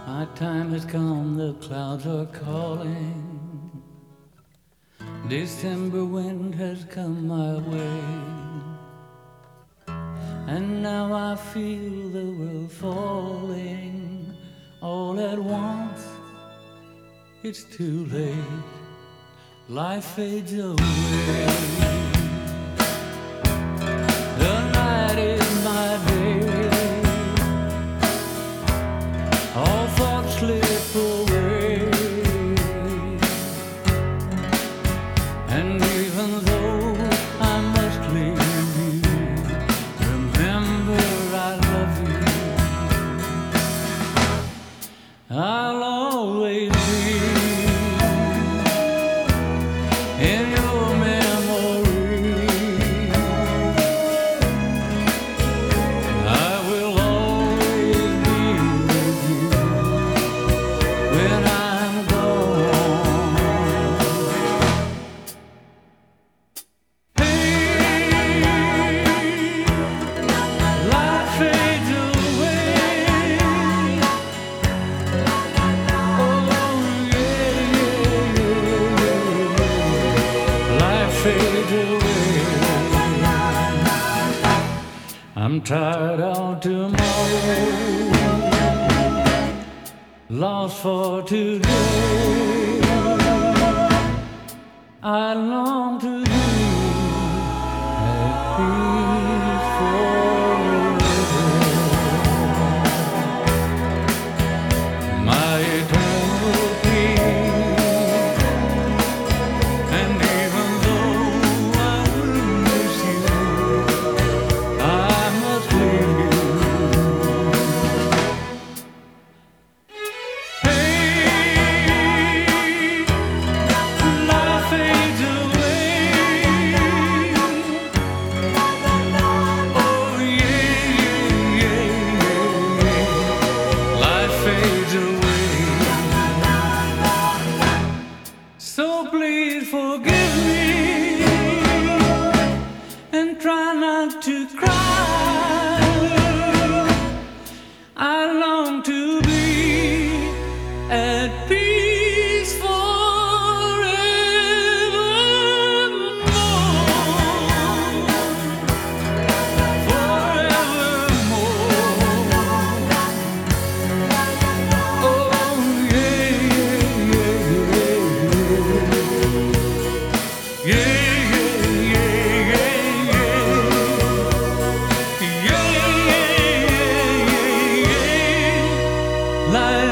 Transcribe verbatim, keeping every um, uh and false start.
My time has come, the clouds are calling. December wind has come my way, and now I feel the world falling all at once. It's too late, life fades away. The night is my day, all thoughts slip away, and even though I must leave you, remember I love you. I'll always be in your memory. I will always be with you when I'm gone. Hey, life fades away. Oh yeah, yeah, yeah. Life fades away. I'm tired of tomorrow, lost for today. I long to be at peace forever. My eternal peace, and even though I will miss you, I must leave you. Hey, life fades away. Oh yeah, yeah, yeah, yeah. Life fades away. So please forgive me and try not to cry. I long to be at peace forevermore, forevermore. Oh yeah, yeah, yeah, yeah, yeah, yeah, yeah, yeah, yeah, yeah, yeah, yeah. Life